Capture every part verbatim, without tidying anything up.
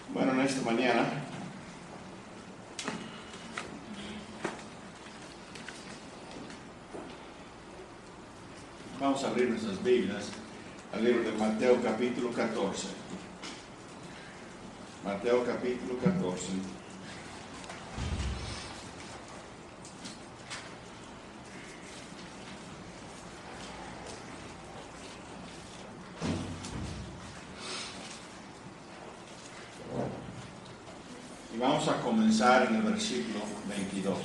Bueno, en esta mañana vamos a abrir nuestras Biblias al libro de Mateo capítulo catorce. Mateo capítulo catorce. Y vamos a comenzar en el versículo veintidós.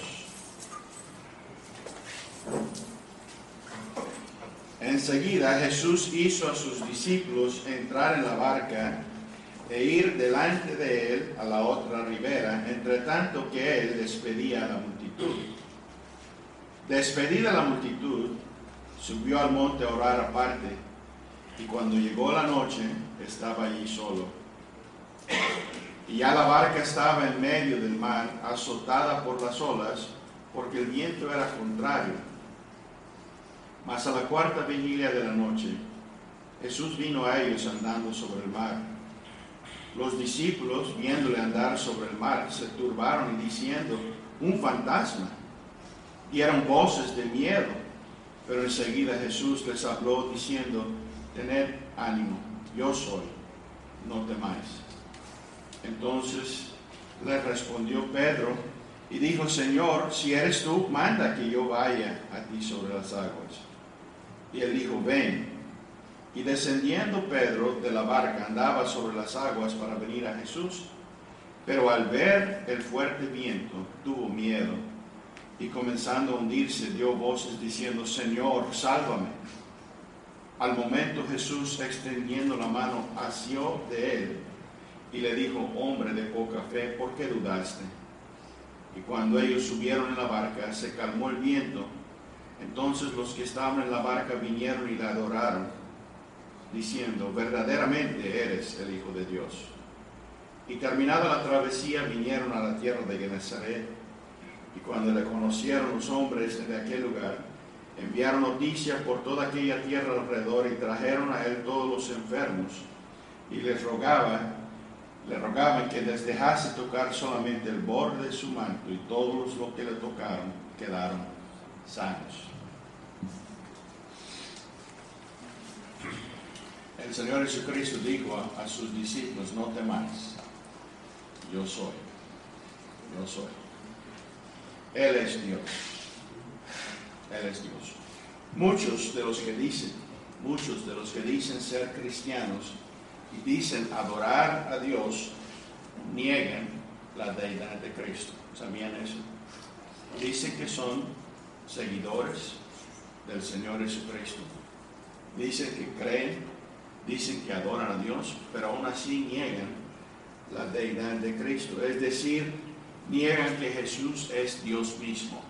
Enseguida Jesús hizo a sus discípulos entrar en la barca e ir delante de él a la otra ribera, entre tanto que él despedía a la multitud. Despedida la multitud, subió al monte a orar aparte, y cuando llegó la noche, estaba allí solo. Y ya la barca estaba en medio del mar, azotada por las olas, porque el viento era contrario. Mas a la cuarta vigilia de la noche, Jesús vino a ellos andando sobre el mar. Los discípulos, viéndole andar sobre el mar, se turbaron y diciendo, un fantasma. Dieron voces de miedo, pero enseguida Jesús les habló diciendo, tened ánimo, yo soy, no temáis. Entonces le respondió Pedro y dijo, Señor, si eres tú, manda que yo vaya a ti sobre las aguas. Y él dijo, ven. Y descendiendo Pedro de la barca andaba sobre las aguas para venir a Jesús, pero al ver el fuerte viento tuvo miedo y comenzando a hundirse dio voces diciendo, Señor, sálvame. Al momento Jesús, extendiendo la mano, asió de él y le dijo, hombre de poca fe, ¿por qué dudaste? Y cuando ellos subieron en la barca, se calmó el viento. Entonces los que estaban en la barca vinieron y le adoraron, diciendo, verdaderamente eres el Hijo de Dios. Y terminada la travesía, vinieron a la tierra de Genesaret. Y cuando le conocieron los hombres de aquel lugar, enviaron noticias por toda aquella tierra alrededor y trajeron a él todos los enfermos. Y les rogaba Le rogaban que les dejase tocar solamente el borde de su manto, y todos los que le tocaron quedaron sanos. El Señor Jesucristo dijo a, a sus discípulos, no temáis, yo soy, yo soy. Él es Dios, Él es Dios. Muchos de los que dicen, muchos de los que dicen ser cristianos, y dicen adorar a Dios, niegan la deidad de Cristo. ¿Sabían eso? Dicen que son seguidores del Señor Jesucristo. Dicen que creen, dicen que adoran a Dios, pero aún así niegan la deidad de Cristo. Es decir, niegan que Jesús es Dios mismo.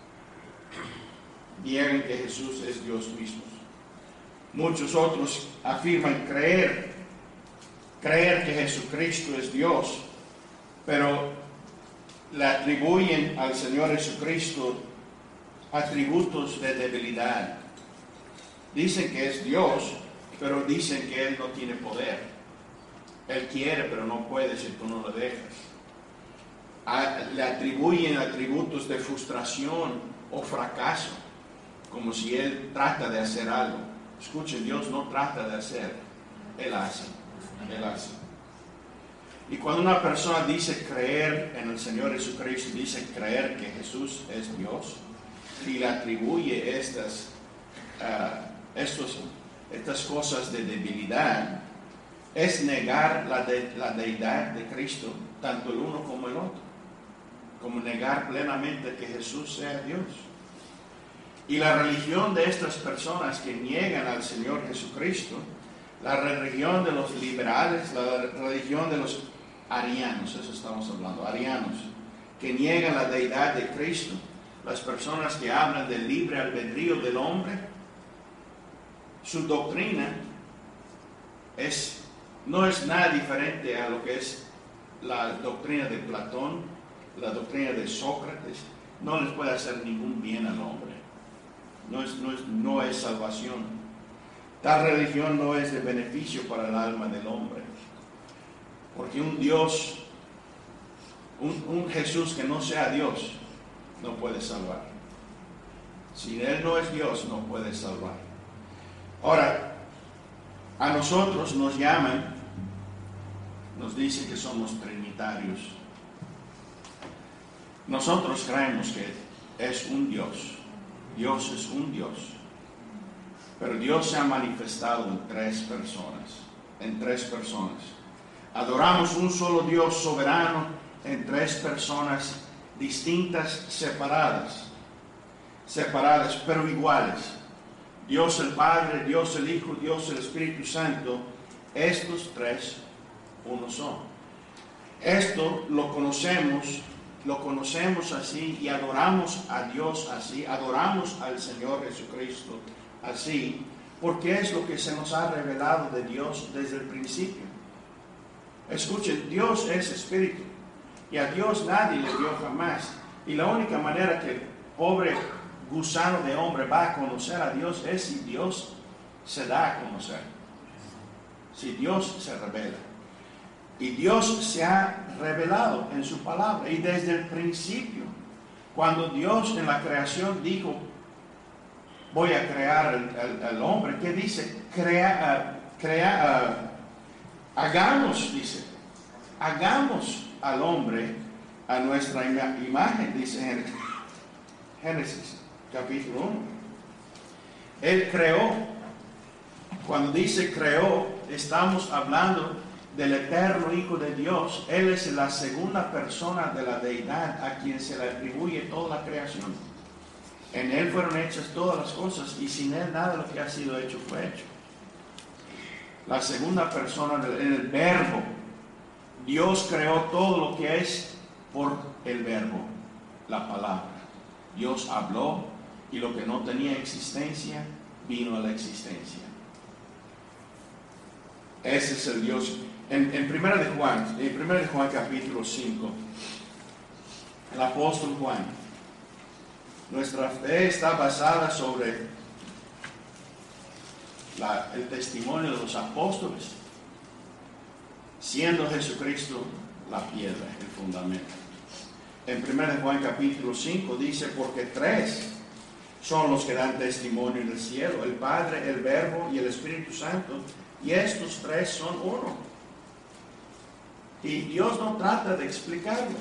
Niegan que Jesús es Dios mismo. Muchos otros afirman creer Creer que Jesucristo es Dios, pero le atribuyen al Señor Jesucristo atributos de debilidad. Dicen que es Dios, pero dicen que Él no tiene poder. Él quiere, pero no puede si tú no lo dejas. Le atribuyen atributos de frustración o fracaso, como si Él trata de hacer algo. Escuchen, Dios no trata de hacer, Él hace. Él hace. Y cuando una persona dice creer en el Señor Jesucristo, dice creer que Jesús es Dios, y le atribuye estas, uh, estos, estas cosas de debilidad, es negar la, de, la deidad de Cristo, tanto el uno como el otro, como negar plenamente que Jesús sea Dios. Y la religión de estas personas que niegan al Señor Jesucristo, la religión de los liberales, la religión de los arianos, eso estamos hablando, arianos, que niegan la deidad de Cristo, las personas que hablan del libre albedrío del hombre, su doctrina es, no es nada diferente a lo que es la doctrina de Platón, la doctrina de Sócrates. No les puede hacer ningún bien al hombre, no es, no es, no es salvación. Tal religión no es de beneficio para el alma del hombre, porque Porque un Dios, un, un Jesús que no sea Dios, no puede salvar. Si Él no es Dios, no puede salvar. Ahora, a nosotros nos llaman, nos dicen que somos trinitarios. Nosotros creemos que es un Dios. Dios es un Dios. Pero Dios se ha manifestado en tres personas. En tres personas. Adoramos un solo Dios soberano en tres personas distintas, separadas. Separadas, pero iguales. Dios el Padre, Dios el Hijo, Dios el Espíritu Santo. Estos tres, uno son. Esto lo conocemos, lo conocemos así y adoramos a Dios así, adoramos al Señor Jesucristo así, porque es lo que se nos ha revelado de Dios desde el principio. Escuchen, Dios es Espíritu y a Dios nadie le dio jamás. Y la única manera que el pobre gusano de hombre va a conocer a Dios es si Dios se da a conocer, si Dios se revela. Y Dios se ha revelado en su palabra. Y desde el principio, cuando Dios en la creación dijo, voy a crear al hombre, ¿qué dice? Crea, uh, crea, uh, hagamos, dice, hagamos al hombre a nuestra ima imagen, dice Génesis, Génesis capítulo uno. Él creó. Cuando dice creó, estamos hablando del eterno Hijo de Dios. Él es la segunda persona de la deidad a quien se le atribuye toda la creación. En Él fueron hechas todas las cosas y sin Él nada de lo que ha sido hecho fue hecho. La segunda persona del en el Verbo. Dios creó todo lo que es por el Verbo, la palabra. Dios habló y lo que no tenía existencia vino a la existencia. Ese es el Dios. En, en primera de Juan, en primera de Juan capítulo cinco, el apóstol Juan, nuestra fe está basada sobre la, el testimonio de los apóstoles, siendo Jesucristo la piedra, el fundamento. En primera de Juan capítulo cinco dice, porque tres son los que dan testimonio en el cielo, el Padre, el Verbo y el Espíritu Santo, y estos tres son uno. Y Dios no trata de explicarlo.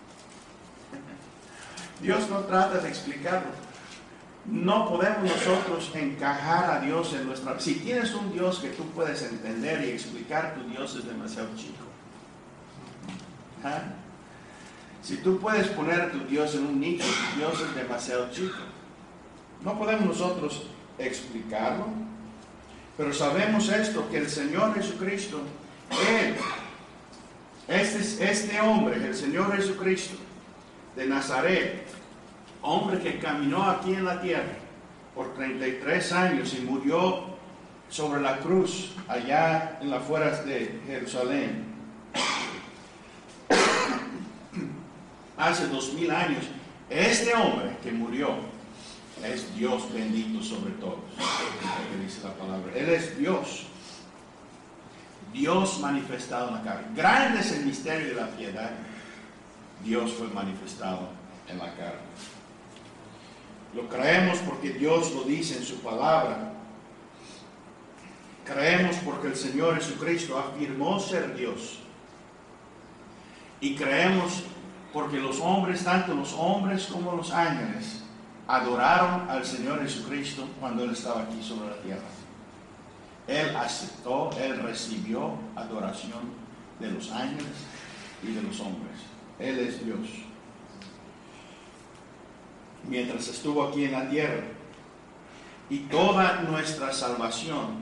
Dios no trata de explicarlo. No podemos nosotros encajar a Dios en nuestra... Si tienes un Dios que tú puedes entender y explicar, tu Dios es demasiado chico. ¿Ah? Si tú puedes poner a tu Dios en un nicho, tu Dios es demasiado chico. No podemos nosotros explicarlo. Pero sabemos esto, que el Señor Jesucristo, Él, este, este hombre, el Señor Jesucristo de Nazaret, hombre que caminó aquí en la tierra por treinta y tres años y murió sobre la cruz allá en las afueras de Jerusalén, hace dos mil años. Este hombre que murió es Dios bendito sobre todos, que dice la palabra. Él es Dios, Dios manifestado en la carne. Grande es el misterio de la piedad. Dios fue manifestado en la carne. Lo creemos porque Dios lo dice en su palabra. Creemos porque el Señor Jesucristo afirmó ser Dios. Y creemos porque los hombres, tanto los hombres como los ángeles, adoraron al Señor Jesucristo cuando Él estaba aquí sobre la tierra. Él aceptó, Él recibió adoración de los ángeles y de los hombres. Él es Dios. Mientras estuvo aquí en la tierra. Y toda nuestra salvación,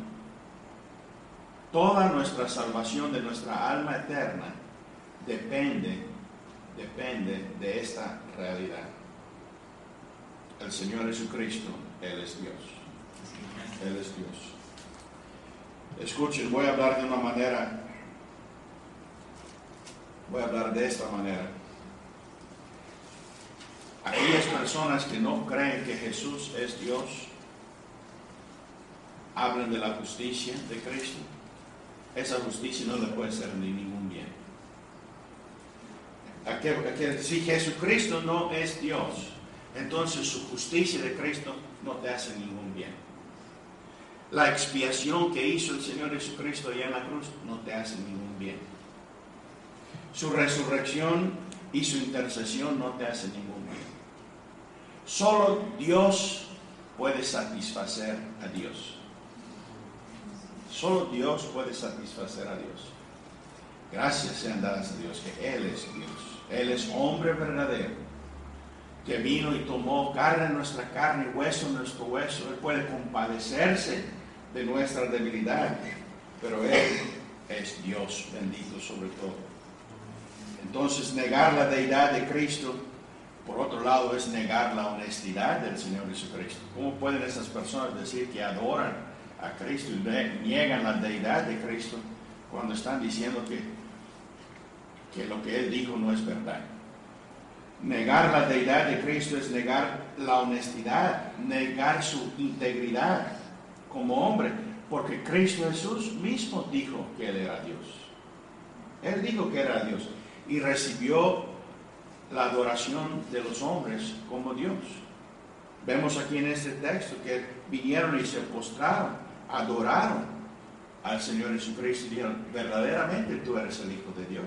toda nuestra salvación de nuestra alma eterna, depende, depende de esta realidad. El Señor Jesucristo, Él es Dios. Él es Dios. Escuchen, voy a hablar de una manera, voy a hablar de esta manera. Aquellas personas que no creen que Jesús es Dios, hablan de la justicia de Cristo. Esa justicia no le puede hacer ni ningún bien. a que, a que si Jesucristo no es Dios, entonces su justicia de Cristo no te hace ningún bien. La expiación que hizo el Señor Jesucristo allá en la cruz no te hace ningún bien. Su resurrección y su intercesión no te hace ningún bien. Solo Dios puede satisfacer a Dios. Solo Dios puede satisfacer a Dios. Gracias sean dadas a Dios que Él es Dios. Él es hombre verdadero, que vino y tomó carne en nuestra carne y hueso en nuestro hueso. Él puede compadecerse de nuestra debilidad, pero Él es Dios bendito sobre todo. Entonces, negar la deidad de Cristo, por otro lado, es negar la honestidad del Señor Jesucristo. ¿Cómo pueden esas personas decir que adoran a Cristo y niegan la deidad de Cristo cuando están diciendo que, que lo que Él dijo no es verdad? Negar la deidad de Cristo es negar la honestidad, negar su integridad como hombre, porque Cristo Jesús mismo dijo que Él era Dios. Él dijo que era Dios y recibió la adoración de los hombres como Dios. Vemos aquí en este texto que vinieron y se postraron, adoraron al Señor Jesucristo y dijeron: verdaderamente tú eres el Hijo de Dios.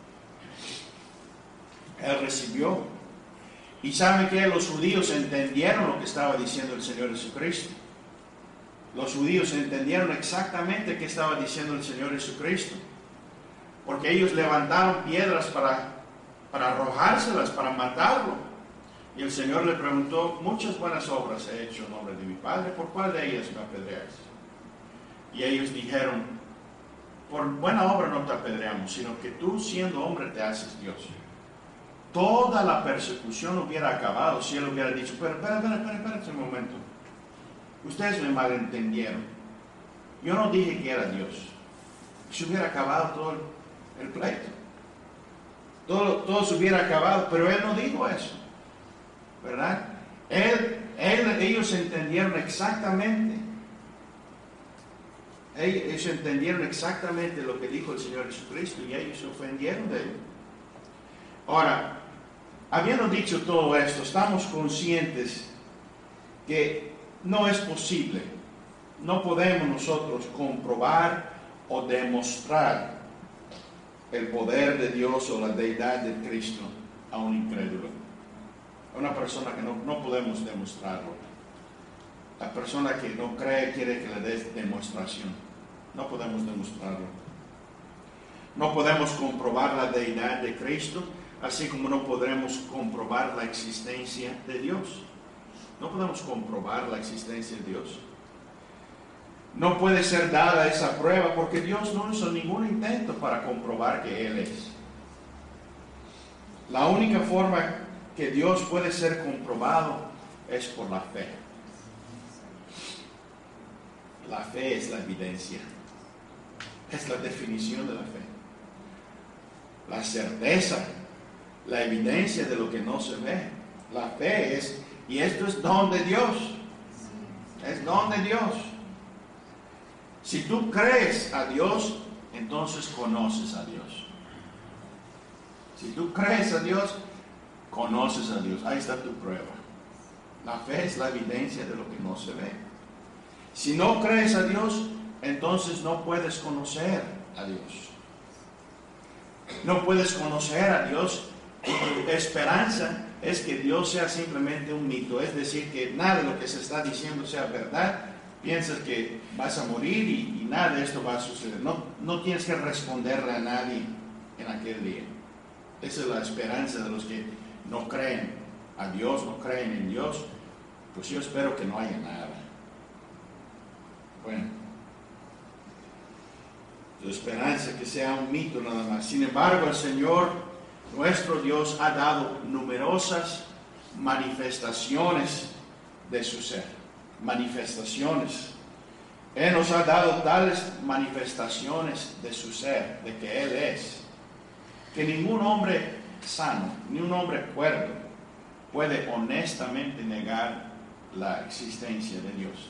Él recibió. Y saben que los judíos entendieron lo que estaba diciendo el Señor Jesucristo. Los judíos entendieron exactamente qué estaba diciendo el Señor Jesucristo, porque ellos levantaron piedras para, para arrojárselas, para matarlo. Y el Señor le preguntó: muchas buenas obras he hecho en nombre de mi Padre, ¿por cuál de ellas me apedreáis? Y ellos dijeron: por buena obra no te apedreamos, sino que tú, siendo hombre, te haces Dios. Toda la persecución hubiera acabado si Él hubiera dicho: pero espera, espera, espera, espera un momento. Ustedes me malentendieron. Yo no dije que era Dios. Se hubiera acabado todo el, el pleito. Todo, todo se hubiera acabado, pero Él no dijo eso, ¿verdad? Él, él, ellos entendieron exactamente. Ellos entendieron exactamente lo que dijo el Señor Jesucristo y ellos se ofendieron de Él. Ahora, habiendo dicho todo esto, estamos conscientes que no es posible, no podemos nosotros comprobar o demostrar el poder de Dios o la deidad de Cristo a un incrédulo, a una persona que no, no podemos demostrarlo. La persona que no cree quiere que le des demostración. No podemos demostrarlo. No podemos comprobar la deidad de Cristo, así como no podremos comprobar la existencia de Dios. No podemos comprobar la existencia de Dios. No puede ser dada esa prueba porque Dios no hizo ningún intento para comprobar que Él es. La única forma que Dios puede ser comprobado es por la fe. La fe es la evidencia. Es la definición de la fe. La certeza, la evidencia de lo que no se ve. La fe es, y esto es don de Dios. Es don de Dios. Si tú crees a Dios, entonces conoces a Dios. Si tú crees a Dios, conoces a Dios. Ahí está tu prueba. La fe es la evidencia de lo que no se ve. Si no crees a Dios, entonces no puedes conocer a Dios. No puedes conocer a Dios. Y tu esperanza es que Dios sea simplemente un mito, es decir, que nada de lo que se está diciendo sea verdad. Piensas que vas a morir y, y nada de esto va a suceder. No, no tienes que responderle a nadie en aquel día. Esa es la esperanza de los que no creen a Dios, no creen en Dios. Pues yo espero que no haya nada. Bueno, tu esperanza que sea un mito nada más. Sin embargo, el Señor, nuestro Dios, ha dado numerosas manifestaciones de su ser. Manifestaciones. Él nos ha dado tales manifestaciones de su ser, de que Él es, que ningún hombre sano, ni un hombre cuerdo puede honestamente negar la existencia de Dios.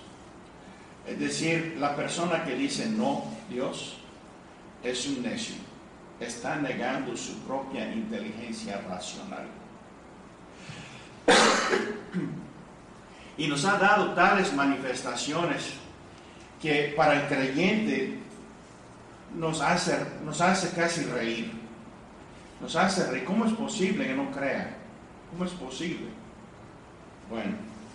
Es decir, la persona que dice no, Dios, es un necio. están negando su propia inteligencia racional. Y nos ha dado tales manifestaciones que para el creyente nos hace, nos hace casi reír. Nos hace reír. ¿Cómo es posible que no crea? ¿Cómo es posible? Bueno,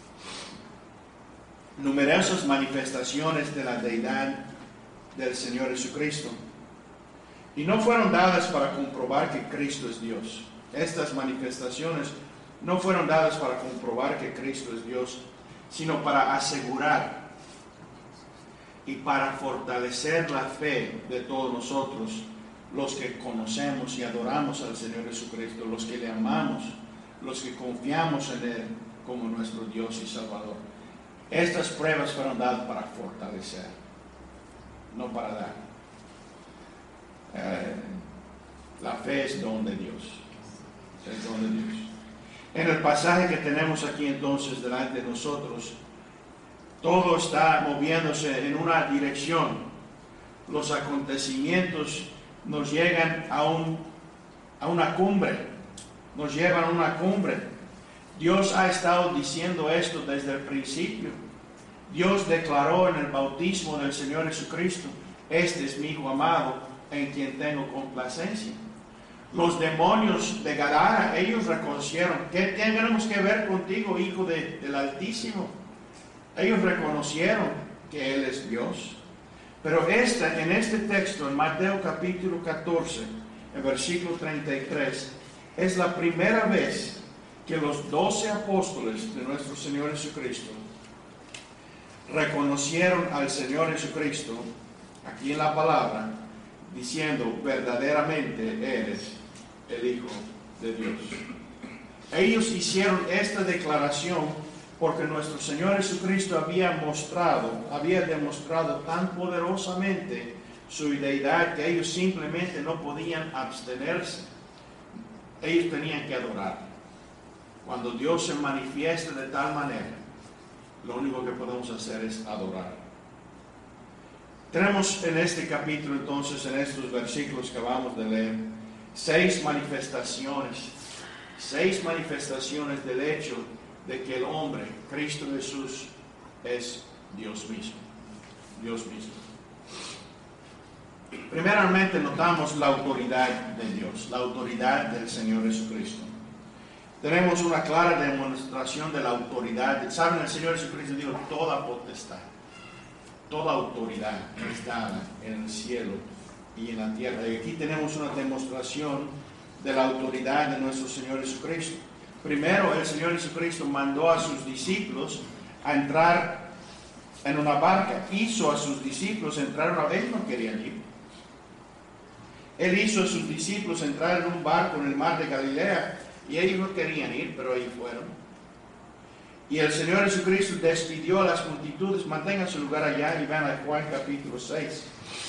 numerosas manifestaciones de la deidad del Señor Jesucristo. Y no fueron dadas para comprobar que Cristo es Dios. Estas manifestaciones no fueron dadas para comprobar que Cristo es Dios, sino para asegurar y para fortalecer la fe de todos nosotros, los que conocemos y adoramos al Señor Jesucristo, los que le amamos, los que confiamos en Él como nuestro Dios y Salvador. Estas pruebas fueron dadas para fortalecer, no para dar. Eh, la fe es don de Dios. Es don de Dios. En el pasaje que tenemos aquí entonces delante de nosotros, todo está moviéndose en una dirección. Los acontecimientos nos llegan a, un, a una cumbre, nos llevan a una cumbre. Dios ha estado diciendo esto desde el principio. Dios declaró en el bautismo del Señor Jesucristo: este es mi Hijo amado, en quien tengo complacencia. Los demonios de Gadara, ellos reconocieron: ¿qué tenemos que ver contigo, Hijo de, del Altísimo? Ellos reconocieron que Él es Dios. Pero esta, en este texto, en Mateo capítulo catorce, en versículo treinta y tres, es la primera vez que los doce apóstoles de nuestro Señor Jesucristo reconocieron al Señor Jesucristo, aquí en la palabra, diciendo: verdaderamente eres el Hijo de Dios. Ellos hicieron esta declaración porque nuestro Señor Jesucristo había mostrado, había demostrado tan poderosamente su deidad que ellos simplemente no podían abstenerse. Ellos tenían que adorar. Cuando Dios se manifiesta de tal manera, lo único que podemos hacer es adorar. Tenemos en este capítulo, entonces, en estos versículos que acabamos de leer, seis manifestaciones, seis manifestaciones del hecho de que el hombre, Cristo Jesús, es Dios mismo. Dios mismo. Primeramente notamos la autoridad de Dios, la autoridad del Señor Jesucristo. Tenemos una clara demostración de la autoridad. Saben, el Señor Jesucristo dijo: toda potestad, toda autoridad es dada en el cielo y en la tierra. Y aquí tenemos una demostración de la autoridad de nuestro Señor Jesucristo. Primero, el Señor Jesucristo mandó a sus discípulos a entrar en una barca. Hizo a sus discípulos entrar una vez, no querían ir. Él hizo a sus discípulos entrar en un barco en el mar de Galilea y ellos no querían ir, pero ellos fueron. Y el Señor Jesucristo despidió a las multitudes. Mantengan su lugar allá y vean a Juan capítulo seis.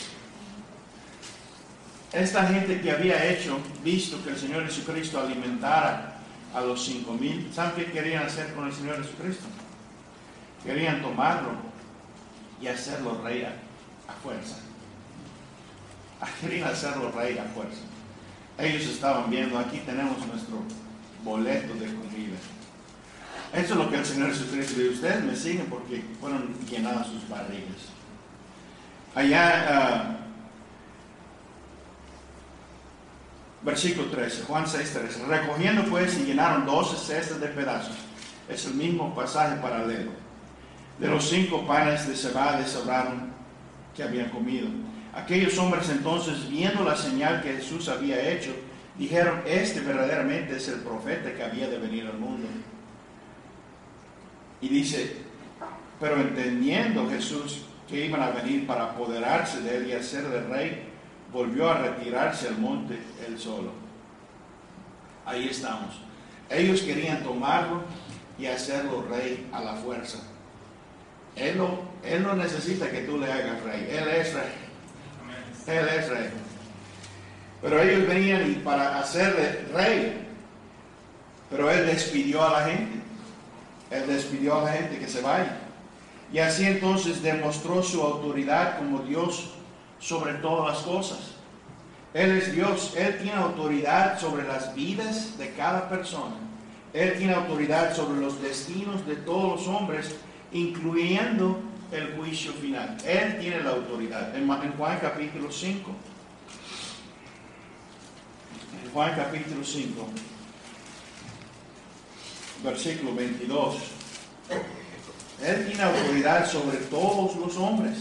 Esta gente que había hecho, visto que el Señor Jesucristo alimentara a los cinco mil, ¿saben qué querían hacer con el Señor Jesucristo? Querían tomarlo y hacerlo rey a, a fuerza. Querían hacerlo rey a fuerza. Ellos estaban viendo: aquí tenemos nuestro boleto de comida. Eso es lo que el Señor Jesucristo dice: ustedes me siguen porque fueron llenadas sus barrigas. Allá, uh, versículo trece, Juan seis trece. Recogiendo pues y llenaron doce cestas de pedazos. Es el mismo pasaje paralelo. De los cinco panes de cebada sobraron que habían comido. Aquellos hombres entonces, viendo la señal que Jesús había hecho, dijeron: este verdaderamente es el profeta que había de venir al mundo. Y dice: pero entendiendo Jesús que iban a venir para apoderarse de él y hacerle rey, volvió a retirarse al monte él solo. Ahí estamos. Ellos querían tomarlo y hacerlo rey a la fuerza. Él no, él no necesita que tú le hagas rey. Él es rey. Él es rey. Pero ellos venían y para hacerle rey. Pero él despidió a la gente. Él despidió a la gente que se vaya. Y así entonces demostró su autoridad como Dios sobre todas las cosas. Él es Dios. Él tiene autoridad sobre las vidas de cada persona. Él tiene autoridad sobre los destinos de todos los hombres, incluyendo el juicio final. Él tiene la autoridad. En Juan capítulo cinco. En Juan capítulo cinco. Versículo veintidós. Él tiene autoridad sobre todos los hombres.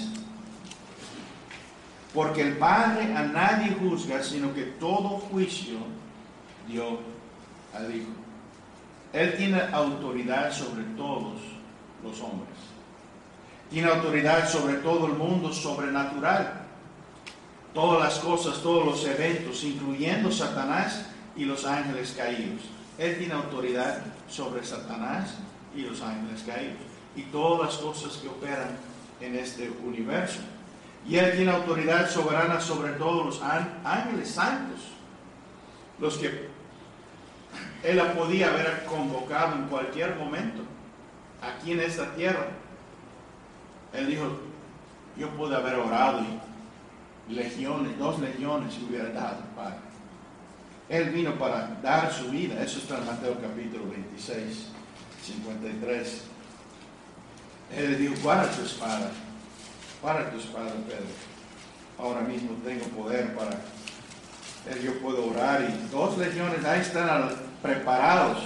Porque el Padre a nadie juzga, sino que todo juicio dio al Hijo. Él tiene autoridad sobre todos los hombres. Tiene autoridad sobre todo el mundo sobrenatural. Todas las cosas, todos los eventos, incluyendo Satanás y los ángeles caídos. Él tiene autoridad sobre Satanás y los ángeles caídos. Y todas las cosas que operan en este universo. Y Él tiene autoridad soberana sobre todos los ángeles santos. Los que Él podía haber convocado en cualquier momento. Aquí en esta tierra. Él dijo, yo pude haber orado y legiones, dos legiones hubiera dado, Padre. Él vino para dar su vida. Eso está en Mateo capítulo veintiséis, cincuenta y tres. Él le dijo, guarda tu espada. Guarda tu espada, Pedro. Ahora mismo tengo poder para... Él, yo puedo orar y dos legiones ahí están preparados.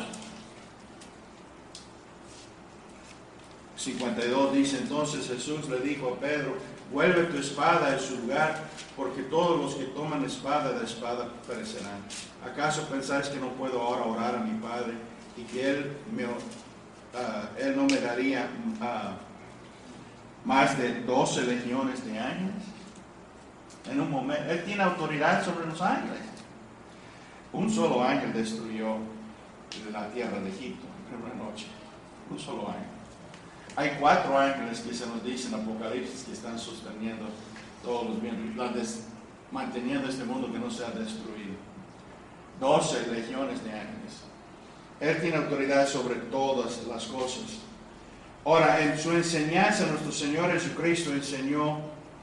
cincuenta y dos dice, entonces Jesús le dijo a Pedro, vuelve tu espada a su lugar, porque todos los que toman espada de espada perecerán. ¿Acaso pensáis que no puedo ahora orar a mi Padre y que Él, me, uh, él no me daría uh, más de doce legiones de ángeles? En un momento, Él tiene autoridad sobre los ángeles. Un solo ángel destruyó la tierra de Egipto en una noche. Un solo ángel. Hay cuatro ángeles que se nos dice en Apocalipsis que están sosteniendo todos los bienes, manteniendo este mundo que no sea destruido. Doce legiones de ángeles. Él tiene autoridad sobre todas las cosas. Ahora, en su enseñanza, nuestro Señor Jesucristo enseñó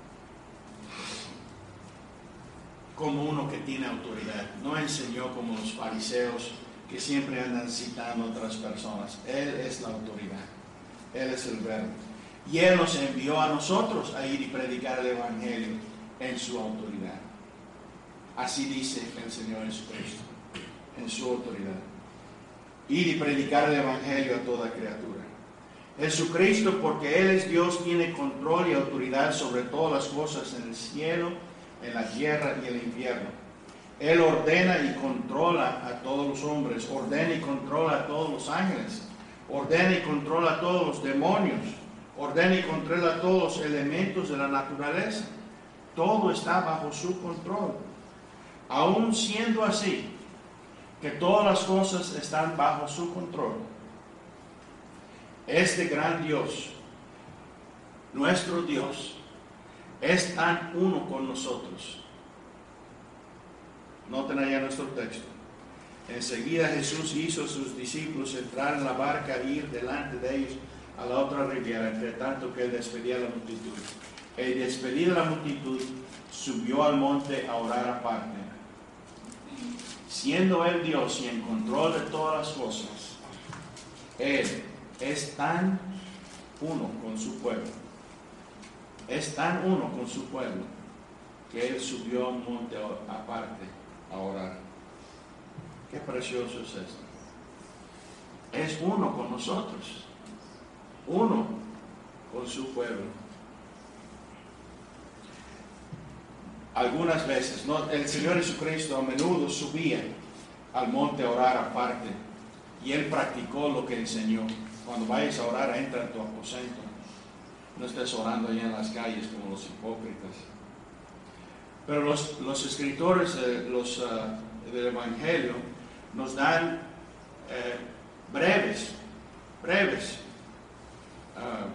como uno que tiene autoridad. No enseñó como los fariseos que siempre andan citando a otras personas. Él es la autoridad. Él es el Verbo. Y Él nos envió a nosotros a ir y predicar el Evangelio en su autoridad. Así dice el Señor Jesucristo, en su autoridad. Ir y predicar el Evangelio a toda criatura. Jesucristo, porque Él es Dios, tiene control y autoridad sobre todas las cosas en el cielo, en la tierra y el infierno. Él ordena y controla a todos los hombres, ordena y controla a todos los ángeles, ordena y controla a todos los demonios, ordena y controla a todos los elementos de la naturaleza. Todo está bajo su control. Aún siendo así, que todas las cosas están bajo su control, este gran Dios, nuestro Dios, es tan uno con nosotros. Noten allá nuestro texto. Enseguida Jesús hizo a sus discípulos entrar en la barca e ir delante de ellos a la otra ribera, entre tanto que él despedía a la multitud. El despedir a la multitud, subió al monte a orar aparte. Siendo él Dios y en control de todas las cosas, él es tan uno con su pueblo. Es tan uno con su pueblo que él subió a un monte aparte a orar. Qué precioso es esto. Es uno con nosotros. Uno con su pueblo. Algunas veces, ¿no? El Señor Jesucristo a menudo subía al monte a orar aparte. Y Él practicó lo que enseñó. Cuando vayas a orar, entra en tu aposento. No estés orando allá en las calles como los hipócritas. Pero los, los escritores de los, uh, del Evangelio nos dan eh, breves, breves uh,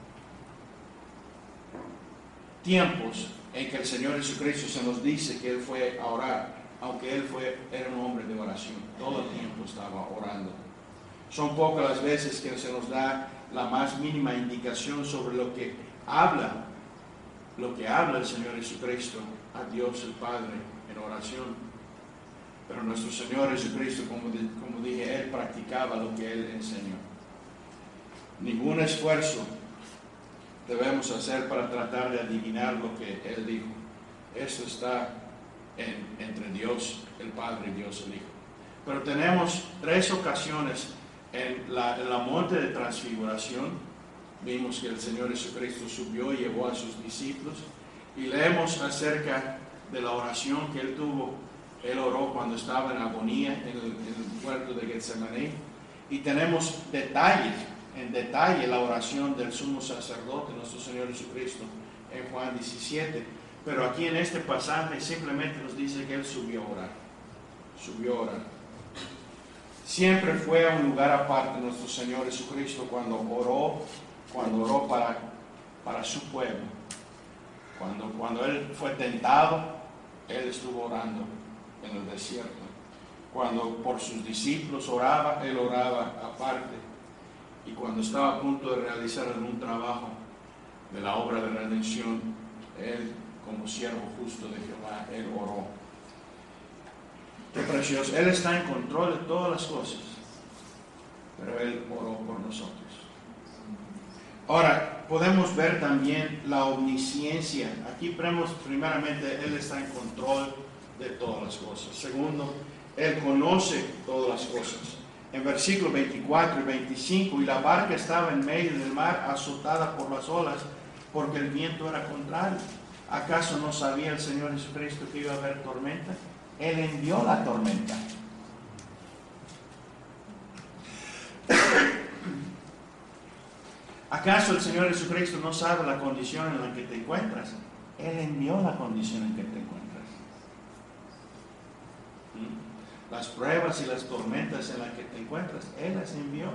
tiempos en que el Señor Jesucristo se nos dice que Él fue a orar, aunque Él fue, era un hombre de oración. Todo el tiempo estaba orando. Son pocas las veces que se nos da la más mínima indicación sobre lo que habla, lo que habla el Señor Jesucristo a Dios el Padre en oración. Pero nuestro Señor Jesucristo, como, de, como dije, Él practicaba lo que Él enseñó. Ningún esfuerzo debemos hacer para tratar de adivinar lo que Él dijo. Eso está en, entre Dios el Padre y Dios el Hijo. Pero tenemos tres ocasiones en la, en la monte de transfiguración. Vimos que el Señor Jesucristo subió y llevó a sus discípulos. Y leemos acerca de la oración que Él tuvo. Él oró cuando estaba en agonía en el, en el huerto de Getsemaní. Y tenemos detalles, en detalle la oración del sumo sacerdote, nuestro Señor Jesucristo, en Juan diecisiete. Pero aquí en este pasaje simplemente nos dice que Él subió a orar. Subió a orar. Siempre fue a un lugar aparte nuestro Señor Jesucristo cuando oró, cuando oró para, para su pueblo. Cuando, cuando Él fue tentado, Él estuvo orando en el desierto. Cuando por sus discípulos oraba, Él oraba aparte. Y cuando estaba a punto de realizar algún trabajo de la obra de redención, Él, como siervo justo de Jehová, Él oró. Qué precioso. Él está en control de todas las cosas, pero Él oró por nosotros. Ahora, podemos ver también la omnisciencia. Aquí vemos primeramente, Él está en control de todas las cosas. Segundo, Él conoce todas las cosas. En versículos veinticuatro y veinticinco, y la barca estaba en medio del mar, azotada por las olas, porque el viento era contrario. ¿Acaso no sabía el Señor Jesucristo que iba a haber tormenta? Él envió la tormenta. ¿Acaso el Señor Jesucristo no sabe la condición en la que te encuentras? Él envió la condición en que te encuentras. Las pruebas y las tormentas en las que te encuentras, Él las envió.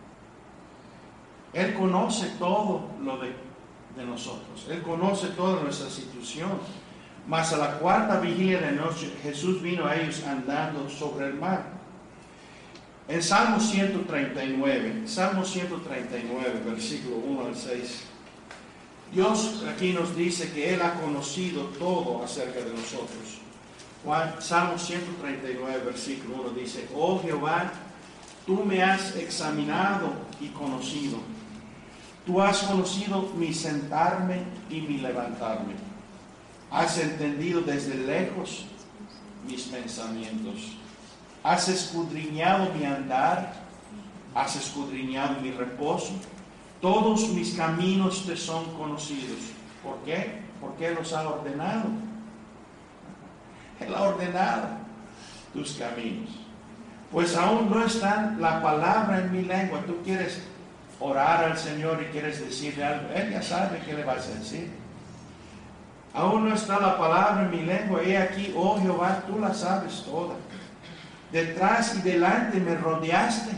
Él conoce todo lo de, de nosotros. Él conoce toda nuestra situación. Mas a la cuarta vigilia de noche, Jesús vino a ellos andando sobre el mar. En Salmo ciento treinta y nueve, Salmo ciento treinta y nueve, versículo uno al seis, Dios aquí nos dice que Él ha conocido todo acerca de nosotros. Juan, Salmo ciento treinta y nueve, versículo uno dice: Oh Jehová, tú me has examinado y conocido. Tú has conocido mi sentarme y mi levantarme. Has entendido desde lejos mis pensamientos. Has escudriñado mi andar. Has escudriñado mi reposo. Todos mis caminos te son conocidos. ¿Por qué? Porque Él los ha ordenado. Él ha ordenado tus caminos. Pues aún no está la palabra en mi lengua. Tú quieres orar al Señor y quieres decirle algo. Él ya sabe qué le vas a decir. Aún no está la palabra en mi lengua. He aquí, oh Jehová, tú la sabes toda. Detrás y delante me rodeaste.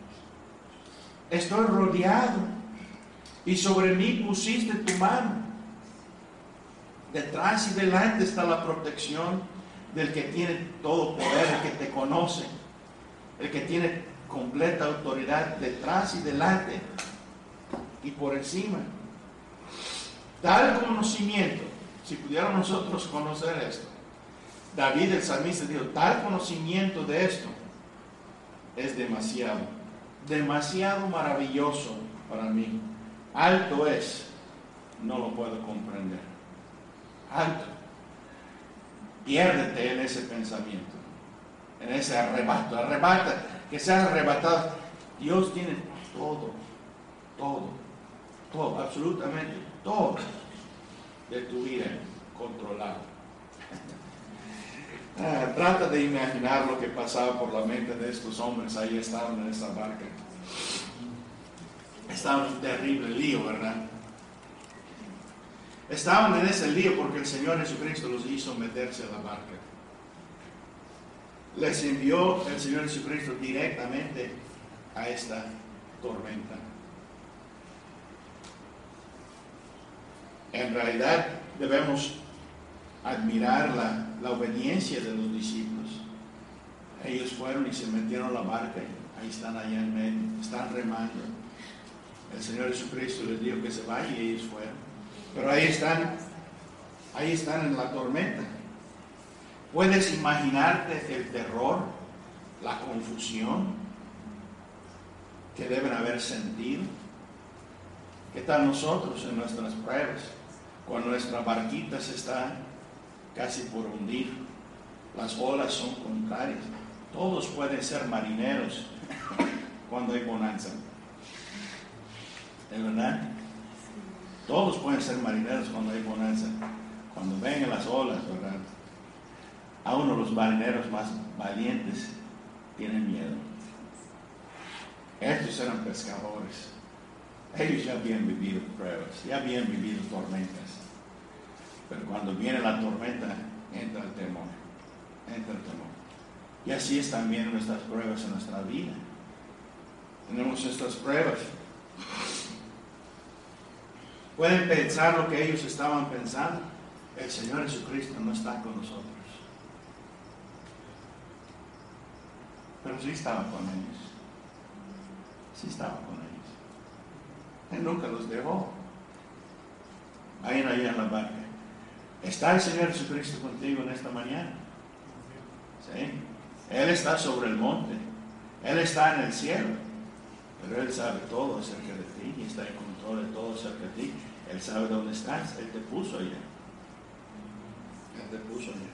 Estoy rodeado. Y sobre mí pusiste tu mano. Detrás y delante está la protección del que tiene todo poder, el que te conoce, el que tiene completa autoridad, detrás y delante y por encima. Tal conocimiento, si pudiéramos nosotros conocer esto, David el salmista dijo, tal conocimiento de esto es demasiado, demasiado maravilloso para mí. Alto es, no lo puedo comprender. Alto. Piérdete en ese pensamiento, en ese arrebato. Arrebata, que seas arrebatado. Dios tiene todo, todo, todo, absolutamente todo de tu vida controlado. Ah, trata de imaginar lo que pasaba por la mente de estos hombres. Ahí estaban en esa barca. Estaban en un terrible lío, ¿verdad? Estaban en ese lío porque el Señor Jesucristo los hizo meterse a la barca. Les envió el Señor Jesucristo directamente a esta tormenta. En realidad debemos admirar la, la obediencia de los discípulos. Ellos fueron y se metieron a la barca y ahí están allá en medio, están remando. El Señor Jesucristo les dijo que se vayan y ellos fueron. Pero ahí están, ahí están en la tormenta. ¿Puedes imaginarte el terror, la confusión que deben haber sentido? ¿Qué tal nosotros en nuestras pruebas? Cuando nuestra barquita se está casi por hundir, las olas son contrarias. Todos pueden ser marineros cuando hay bonanza. ¿De verdad? Todos pueden ser marineros cuando hay bonanza. Cuando vengan las olas, ¿verdad? A uno los marineros más valientes tienen miedo. Estos eran pescadores. Ellos ya habían vivido pruebas, ya habían vivido tormentas. Pero cuando viene la tormenta, entra el temor. Entra el temor. Y así es también nuestras pruebas en nuestra vida. Tenemos estas pruebas. Pueden pensar lo que ellos estaban pensando. El Señor Jesucristo no está con nosotros. Pero sí estaba con ellos. Sí estaba con ellos. Él nunca los dejó. Vayan allá en la barca. ¿Está el Señor Jesucristo contigo en esta mañana? ¿Sí? Él está sobre el monte. Él está en el cielo. Pero Él sabe todo acerca de ti y está en control de todo acerca de ti. Él sabe dónde estás. Él te puso allá. Él te puso allá.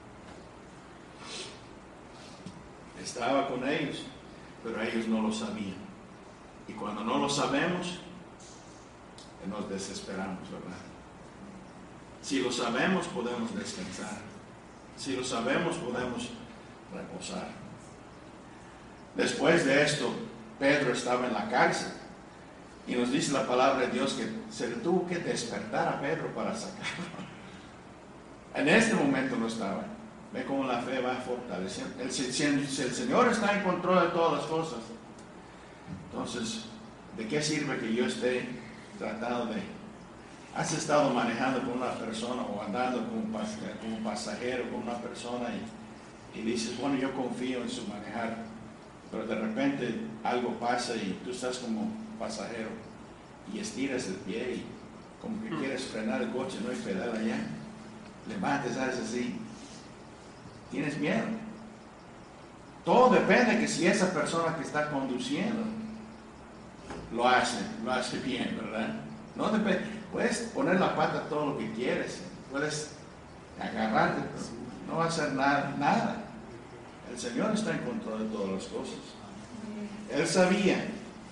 Estaba con ellos, pero ellos no lo sabían. Y cuando no lo sabemos, nos desesperamos, ¿verdad? Si lo sabemos, podemos descansar. Si lo sabemos, podemos reposar. Después de esto, Pedro estaba en la cárcel. Y nos dice la palabra de Dios que se le tuvo que despertar a Pedro para sacarlo. En este momento no estaba. Ve cómo la fe va fortaleciendo. El, si, si el Señor está en control de todas las cosas, entonces, ¿de qué sirve que yo esté tratando de... Has estado manejando con una persona o andando como, como pasajero con una persona y, y dices, bueno, yo confío en su manejar, pero de repente algo pasa y tú estás como pasajero y estiras el pie y como que quieres frenar el coche, no hay pedal allá, levantes, haces así, tienes miedo. Todo depende de que si esa persona que está conduciendo lo hace, lo hace bien, ¿verdad? No depende. Puedes poner la pata todo lo que quieres, puedes agarrarte, pero no va a hacer nada, nada. El Señor está en control de todas las cosas. Él sabía.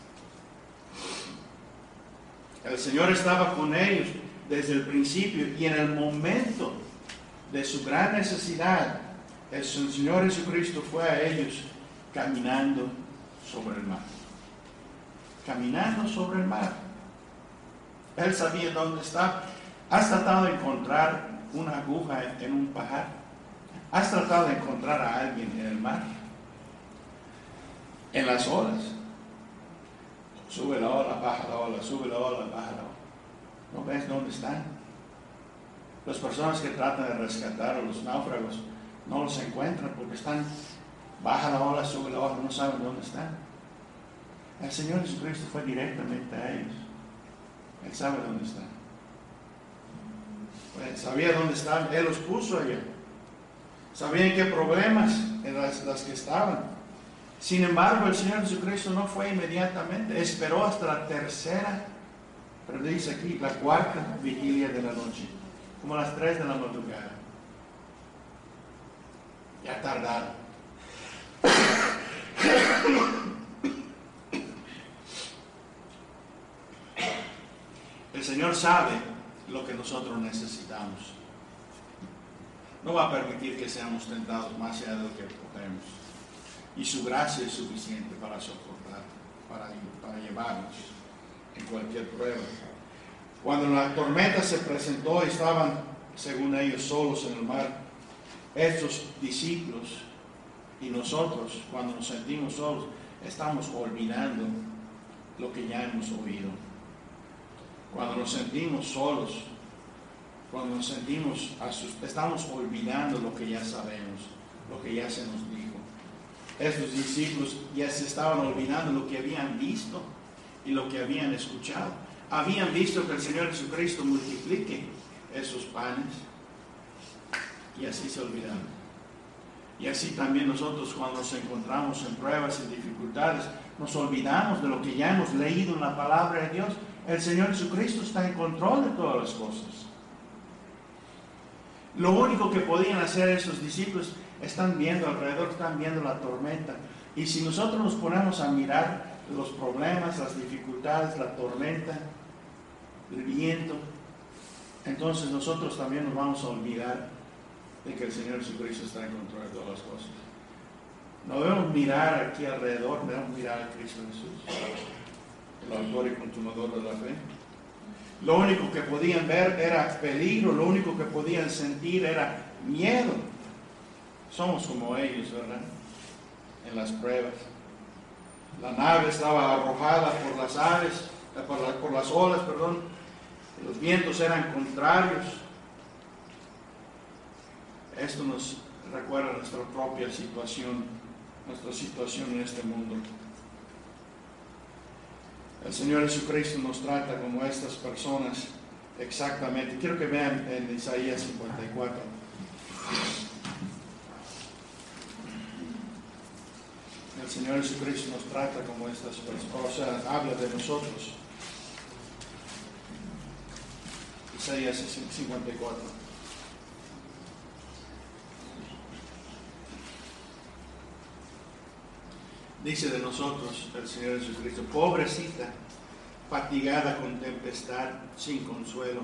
El Señor estaba con ellos desde el principio y en el momento de su gran necesidad, el Señor Jesucristo fue a ellos caminando sobre el mar. Caminando sobre el mar. Él sabía dónde está. ¿Has tratado de encontrar una aguja en un pajar? ¿Has tratado de encontrar a alguien en el mar? En las olas. Sube la ola, baja la ola, sube la ola, baja la ola. ¿No ves dónde están? Las personas que tratan de rescatar a los náufragos no los encuentran porque están, baja la ola, sube la ola, no saben dónde están. El Señor Jesucristo fue directamente a ellos. Él sabe dónde están. Él sabía dónde estaban. Él los puso allá. Sabía en qué problemas eran las, las que estaban. Sin embargo, el Señor Jesucristo no fue inmediatamente. Esperó hasta la tercera, pero dice aquí, la cuarta vigilia de la noche. Como a las tres de la madrugada. Ya tardaron. El Señor sabe lo que nosotros necesitamos. No va a permitir que seamos tentados más allá de lo que podemos. Y su gracia es suficiente para soportar, para, para llevarnos en cualquier prueba. Cuando la tormenta se presentó y estaban, según ellos, solos en el mar, estos discípulos y nosotros, cuando nos sentimos solos, estamos olvidando lo que ya hemos oído. Cuando nos sentimos solos, cuando nos sentimos asustados, estamos olvidando lo que ya sabemos, lo que ya se nos dijo. Estos discípulos ya se estaban olvidando lo que habían visto y lo que habían escuchado. Habían visto que el Señor Jesucristo multiplique esos panes y así se olvidaron. Y así también nosotros, cuando nos encontramos en pruebas y dificultades, nos olvidamos de lo que ya hemos leído en la palabra de Dios. El Señor Jesucristo está en control de todas las cosas. Lo único que podían hacer esos discípulos, están viendo alrededor, están viendo la tormenta. Y si nosotros nos ponemos a mirar los problemas, las dificultades, la tormenta, el viento, entonces nosotros también nos vamos a olvidar de que el Señor Jesucristo está en control de todas las cosas. No debemos mirar aquí alrededor, debemos mirar a Cristo Jesús, el autor y consumador de la fe. Lo único que podían ver era peligro, lo único que podían sentir era miedo. Somos como ellos, ¿verdad? En las pruebas. La nave estaba arrojada por las aves, por, la, por las olas, perdón. Los vientos eran contrarios. Esto nos recuerda nuestra propia situación, nuestra situación en este mundo. El Señor Jesucristo nos trata como estas personas exactamente. Quiero que vean en Isaías cincuenta y cuatro. El Señor Jesucristo nos trata como estas personas, o sea, habla de nosotros. Isaías cincuenta y cuatro. Dice de nosotros el Señor Jesucristo: pobrecita, fatigada con tempestad, sin consuelo.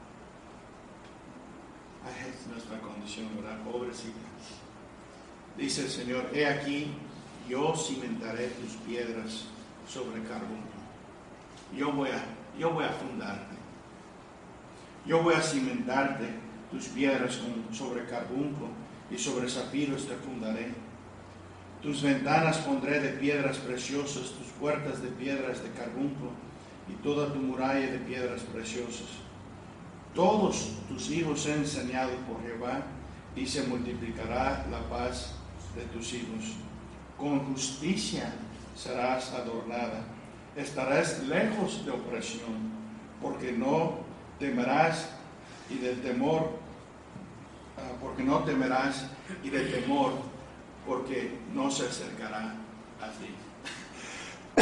Ay, es nuestra condición, ¿verdad? Pobrecita. Dice el Señor: he aquí, yo cimentaré tus piedras sobre carbunco. Yo voy a, yo voy a fundarte. Yo voy a cimentarte tus piedras con, sobre carbunco, y sobre zafiros te fundaré. Tus ventanas pondré de piedras preciosas, tus puertas de piedras de carbunco, y toda tu muralla de piedras preciosas. Todos tus hijos sean enseñados por Jehová, y se multiplicará la paz de tus hijos. Con justicia serás adornada, estarás lejos de opresión, porque no temerás y del temor, uh, porque no temerás y del temor, porque no se acercará a ti.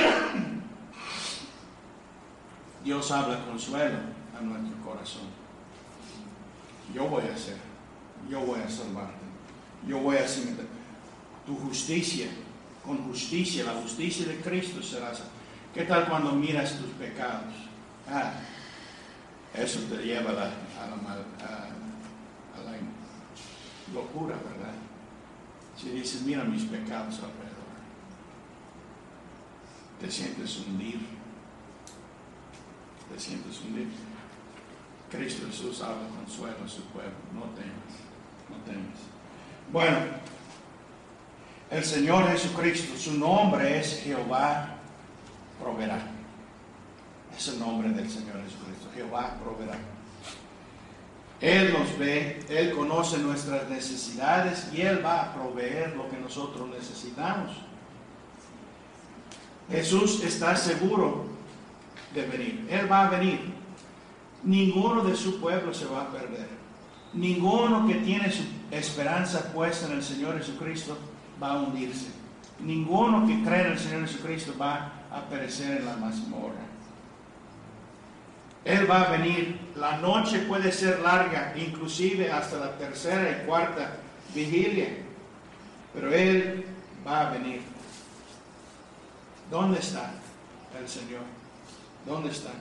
Dios habla consuelo a nuestro corazón. Yo voy a hacer, yo voy a salvarte, yo voy a cimentar tu justicia, con justicia, la justicia de Cristo serás. ¿Qué tal cuando miras tus pecados? Ah, eso te lleva a la, a la, mal, a, a la locura, ¿verdad? Si dices, mira mis pecados alrededor, te sientes hundir, te sientes hundir. Cristo Jesús habla consuelo a su pueblo: no temas, no temas. Bueno, el Señor Jesucristo, su nombre es Jehová proveerá. Es el nombre del Señor Jesucristo: Jehová proveerá. Él nos ve, Él conoce nuestras necesidades y Él va a proveer lo que nosotros necesitamos. Jesús está seguro de venir. Él va a venir. Ninguno de su pueblo se va a perder. Ninguno que tiene su esperanza puesta en el Señor Jesucristo va a hundirse. Ninguno que cree en el Señor Jesucristo va a perecer en la mazmorra. Él va a venir. La noche puede ser larga, inclusive hasta la tercera y cuarta vigilia, pero Él va a venir. ¿Dónde está el Señor? ¿Dónde está?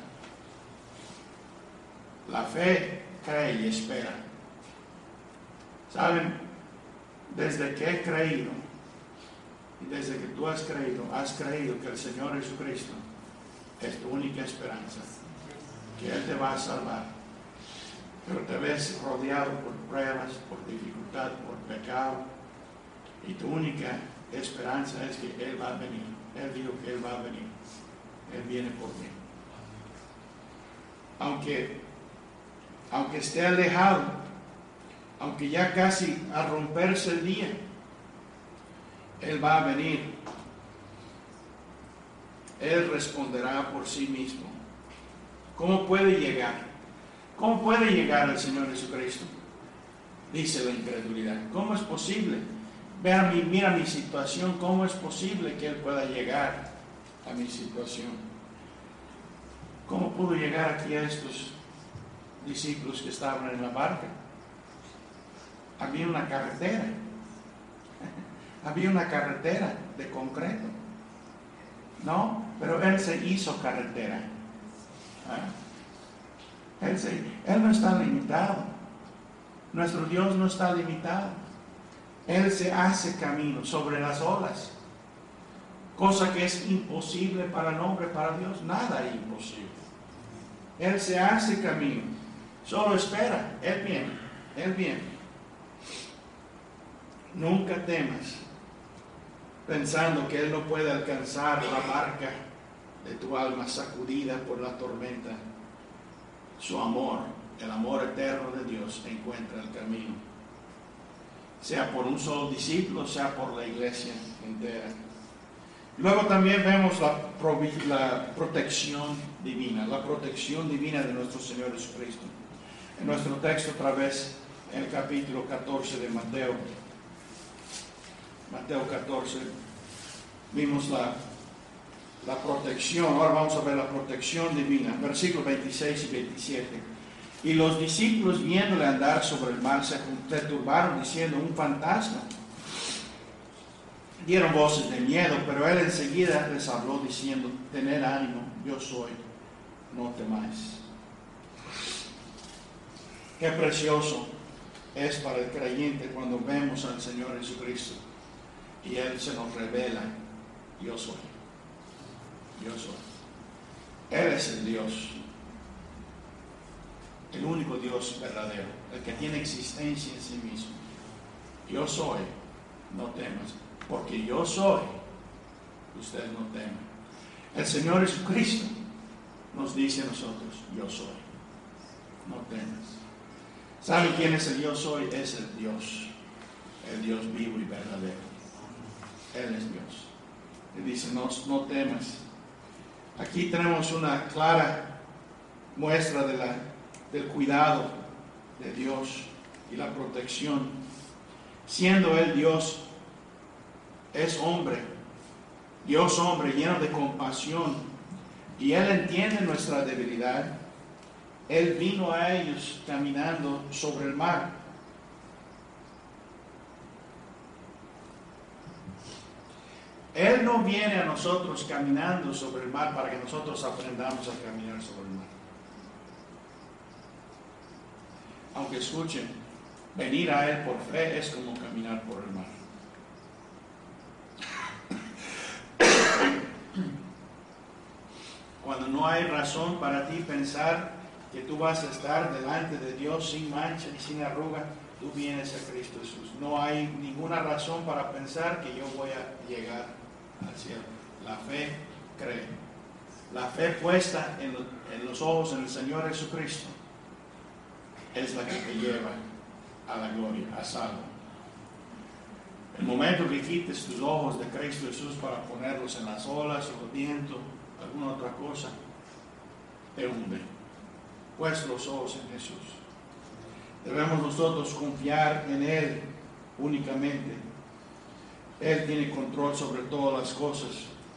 La fe cree y espera. ¿Saben? Desde que he creído, y desde que tú has creído, has creído que el Señor Jesucristo es tu única esperanza, que Él te va a salvar, pero te ves rodeado por pruebas, por dificultad, por pecado, y tu única esperanza es que Él va a venir. Él dijo que Él va a venir. Él viene por mí. Aunque, aunque esté alejado, aunque ya casi a romperse el día, Él va a venir. Él responderá por sí mismo. ¿Cómo puede llegar? ¿Cómo puede llegar el Señor Jesucristo? Dice la incredulidad. ¿Cómo es posible? Vean, mi, mira mi situación, ¿cómo es posible que Él pueda llegar a mi situación? ¿Cómo pudo llegar aquí a estos discípulos que estaban en la barca? Había una carretera, había una carretera de concreto, ¿no? Pero Él se hizo carretera. ¿Ah? Él, se, él no está limitado, nuestro Dios no está limitado. Él se hace camino sobre las olas, cosa que es imposible para el hombre, para Dios nada es imposible. Él se hace camino, solo espera, Él viene, Él viene. Nunca temas pensando que Él no puede alcanzar la barca de tu alma sacudida por la tormenta. Su amor, el amor eterno de Dios, encuentra el camino, sea por un solo discípulo, sea por la iglesia entera. Luego también vemos la, la protección divina, la protección divina de nuestro Señor Jesucristo. En nuestro texto, otra vez, en el capítulo catorce de Mateo, Mateo catorce, vimos la, la protección. Ahora vamos a ver la protección divina, versículos veintiséis y veintisiete. Y los discípulos, viéndole andar sobre el mar, se perturbaron diciendo: un fantasma. Dieron voces de miedo, pero Él enseguida les habló diciendo: tened ánimo, yo soy, no temáis. Qué precioso es para el creyente cuando vemos al Señor Jesucristo y Él se nos revela: yo soy, yo soy. Él es el Dios, el único Dios verdadero, el que tiene existencia en sí mismo. Yo soy, no temas, porque yo soy, usted no teme. El Señor Jesucristo nos dice a nosotros: yo soy, no temas. ¿Saben quién es el yo soy? Es el Dios, el Dios vivo y verdadero. Él es Dios. Él dice: no, no temas. Aquí tenemos una clara muestra de la, del cuidado de Dios y la protección. Siendo Él Dios, es hombre, Dios hombre, lleno de compasión, y Él entiende nuestra debilidad. Él vino a ellos caminando sobre el mar. Él no viene a nosotros caminando sobre el mar para que nosotros aprendamos a caminar sobre el mar. Aunque escuchen, venir a Él por fe es como caminar por el mar. Cuando no hay razón para ti pensar que tú vas a estar delante de Dios sin mancha y sin arruga, tú vienes a Cristo Jesús. No hay ninguna razón para pensar que yo voy a llegar al cielo. La fe cree. La fe puesta en, lo, en los ojos en el Señor Jesucristo es la que te lleva a la gloria, a salvo. El momento que quites tus ojos de Cristo Jesús para ponerlos en las olas o el viento, alguna otra cosa, te hunde. Pues los ojos en Jesús. Debemos nosotros confiar en Él únicamente. Él tiene control sobre todas las cosas.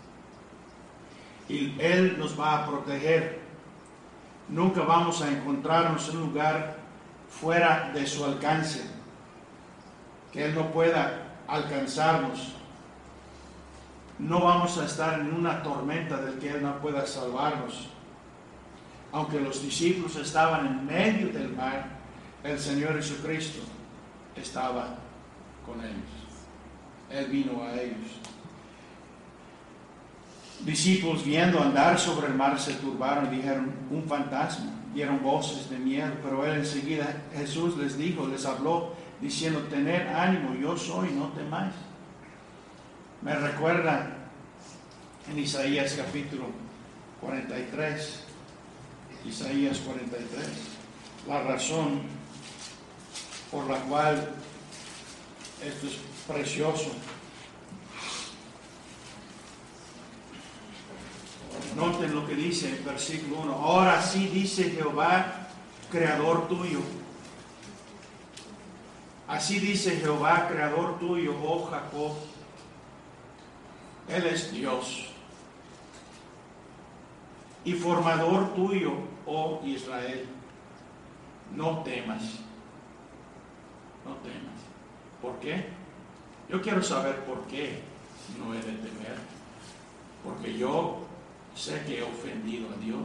Y Él nos va a proteger. Nunca vamos a encontrarnos en un lugar fuera de su alcance, que Él no pueda alcanzarnos. No vamos a estar en una tormenta del que Él no pueda salvarnos. Aunque los discípulos estaban en medio del mar, el Señor Jesucristo estaba con ellos. Él vino a ellos. Discípulos, viendo andar sobre el mar, se turbaron y dijeron: un fantasma. Dieron voces de miedo, pero Él enseguida, Jesús les dijo, les habló, diciendo: tened ánimo, yo soy, no temáis. Me recuerda en Isaías capítulo cuarenta y tres. Isaías cuarenta y tres, la razón por la cual esto es precioso. Noten lo que dice el versículo uno: ahora sí dice Jehová, creador tuyo, Así dice Jehová, creador tuyo, oh Jacob. Él es Dios. Y formador tuyo, oh Israel. No temas. No temas. ¿Por qué? Yo quiero saber por qué no he de temer. Porque yo sé que he ofendido a Dios.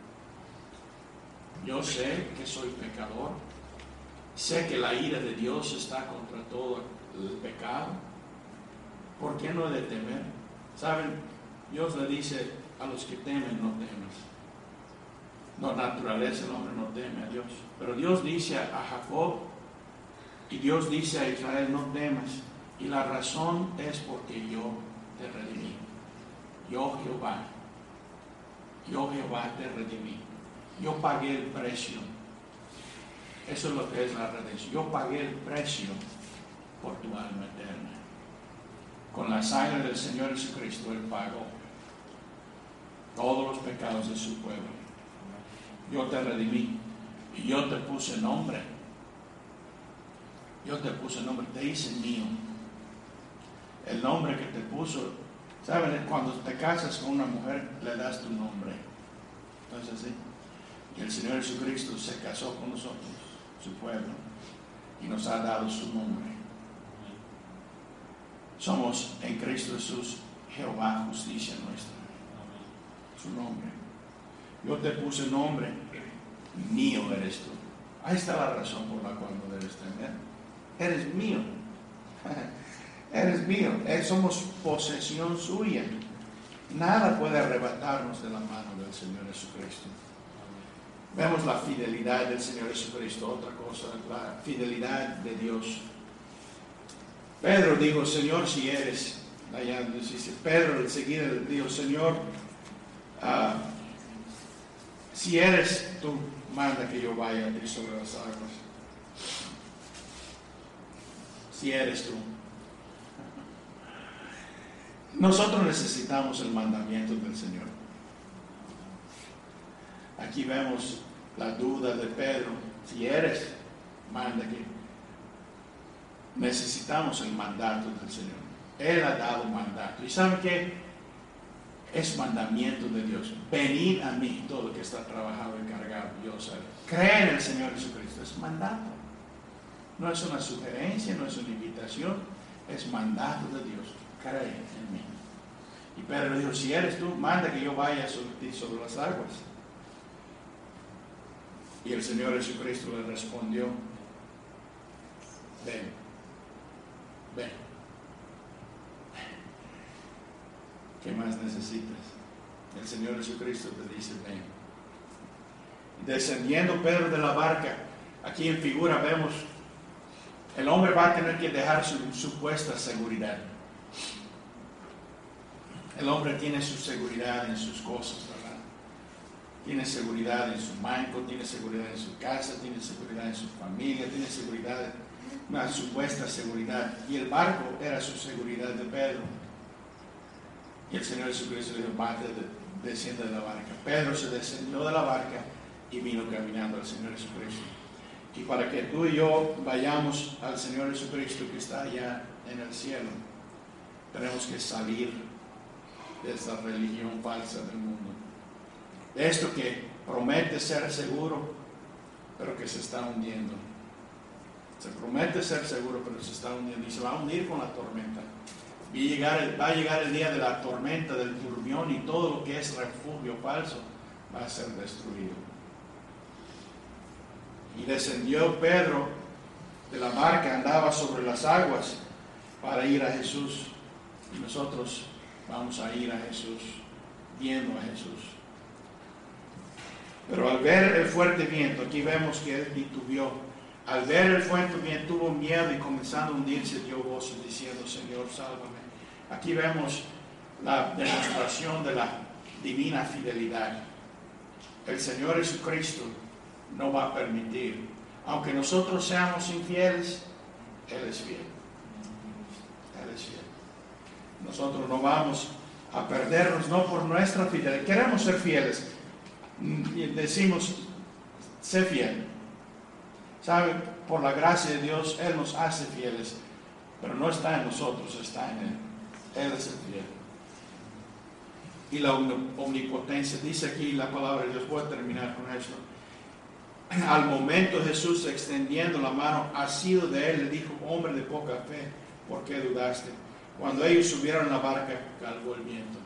Yo sé que soy pecador. Sé que la ira de Dios está contra todo el pecado. ¿Por qué no he de temer? ¿Saben? Dios le dice a los que temen, no temas. No, naturaleza, el hombre no teme a Dios. Pero Dios dice a Jacob y Dios dice a Israel, no temas. Y la razón es porque yo te redimí. Yo Jehová. Yo Jehová te redimí. Yo pagué el precio. Eso es lo que es la redención. Yo pagué el precio por tu alma eterna. Con la sangre del Señor Jesucristo, Él pagó todos los pecados de su pueblo. Yo te redimí y yo te puse nombre. Yo te puse nombre, te hice mío. El nombre que te puso, ¿saben? Cuando te casas con una mujer, le das tu nombre. ¿No es así? Y el Señor Jesucristo se casó con nosotros, su pueblo, y nos ha dado su nombre. Somos en Cristo Jesús, Jehová, justicia nuestra. Su nombre. Yo te puse nombre, mío eres tú. Ahí está la razón por la cual no debes temer. Eres mío. Eres mío. Somos posesión suya. Nada puede arrebatarnos de la mano del Señor Jesucristo. Vemos la fidelidad del Señor Jesucristo. Otra cosa, la fidelidad de Dios. Pedro dijo, Señor, si eres. Allá dice Pedro enseguida dijo, Señor, uh, si eres tú, manda que yo vaya a ti sobre las aguas. Si eres tú. Nosotros necesitamos el mandamiento del Señor. Aquí vemos la duda de Pedro. Si eres, manda que. Necesitamos el mandato del Señor. Él ha dado mandato. ¿Y saben qué? Es mandamiento de Dios. Venid a mí, todo lo que está trabajado y cargado. Yo sé. Cree en el Señor Jesucristo. Es mandato. No es una sugerencia, no es una invitación. Es mandato de Dios. Cree en mí. Y Pedro dijo, si eres tú, manda que yo vaya sobre ti, sobre las aguas. Y el Señor Jesucristo le respondió, ven. Ven. ¿Qué más necesitas? El Señor Jesucristo te dice, ven. Descendiendo Pedro de la barca, aquí en figura vemos, el hombre va a tener que dejar su supuesta seguridad. El hombre tiene su seguridad en sus cosas, ¿verdad? Tiene seguridad en su banco, tiene seguridad en su casa, tiene seguridad en su familia, tiene seguridad en una supuesta seguridad, y el barco era su seguridad de Pedro. Y el Señor Jesucristo le dijo, bate, desciende de la barca. Pedro se descendió de la barca y vino caminando al Señor Jesucristo. Y para que tú y yo vayamos al Señor Jesucristo que está allá en el cielo, tenemos que salir de esta religión falsa del mundo, de esto que promete ser seguro pero que se está hundiendo. Se promete ser seguro, pero se está hundiendo y se va a hundir con la tormenta. Va a llegar el, va a llegar el día de la tormenta, del turbión, y todo lo que es refugio falso va a ser destruido. Y descendió Pedro de la barca, andaba sobre las aguas para ir a Jesús. Y nosotros vamos a ir a Jesús, viendo a Jesús. Pero al ver el fuerte viento, aquí vemos que él titubeó. Al ver el fuerte viento tuvo miedo y comenzando a hundirse dio voces diciendo, Señor, sálvame. Aquí vemos la demostración de la divina fidelidad. El Señor Jesucristo no va a permitir, aunque nosotros seamos infieles, Él es fiel. Él es fiel. Nosotros no vamos a perdernos, no por nuestra fidelidad. Queremos ser fieles. Y decimos, sé fiel. ¿Sabe? por la gracia de Dios, Él nos hace fieles, pero no está en nosotros, está en Él. Él es el fiel. Y la omnipotencia, dice aquí la palabra de Dios, voy a terminar con esto. Al momento Jesús extendiendo la mano, asido de él, le dijo: hombre de poca fe, ¿por qué dudaste? Cuando ellos subieron a la barca, calmó el viento.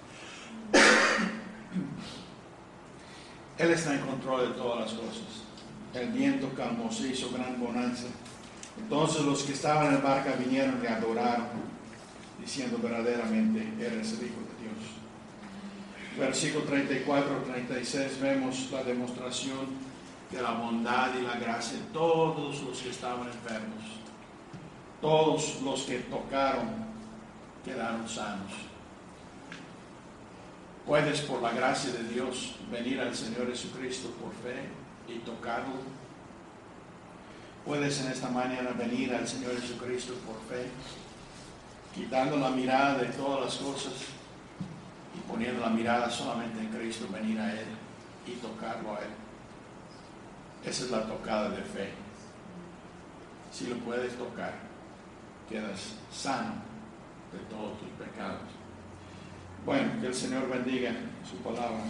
Él está en control de todas las cosas. El viento calmó, se hizo gran bonanza. Entonces los que estaban en la barca vinieron y adoraron, diciendo: verdaderamente eres el Hijo de Dios. Versículo treinta y cuatro a treinta y seis vemos la demostración de la bondad y la gracia de todos los que estaban enfermos. Todos los que tocaron quedaron sanos. Puedes, por la gracia de Dios, venir al Señor Jesucristo por fe y tocarlo. Puedes en esta mañana venir al Señor Jesucristo por fe, quitando la mirada de todas las cosas y poniendo la mirada solamente en Cristo, venir a Él y tocarlo a Él. Esa es la tocada de fe. Si lo puedes tocar, quedas sano de todos tus pecados. Bueno, que el Señor bendiga su palabra.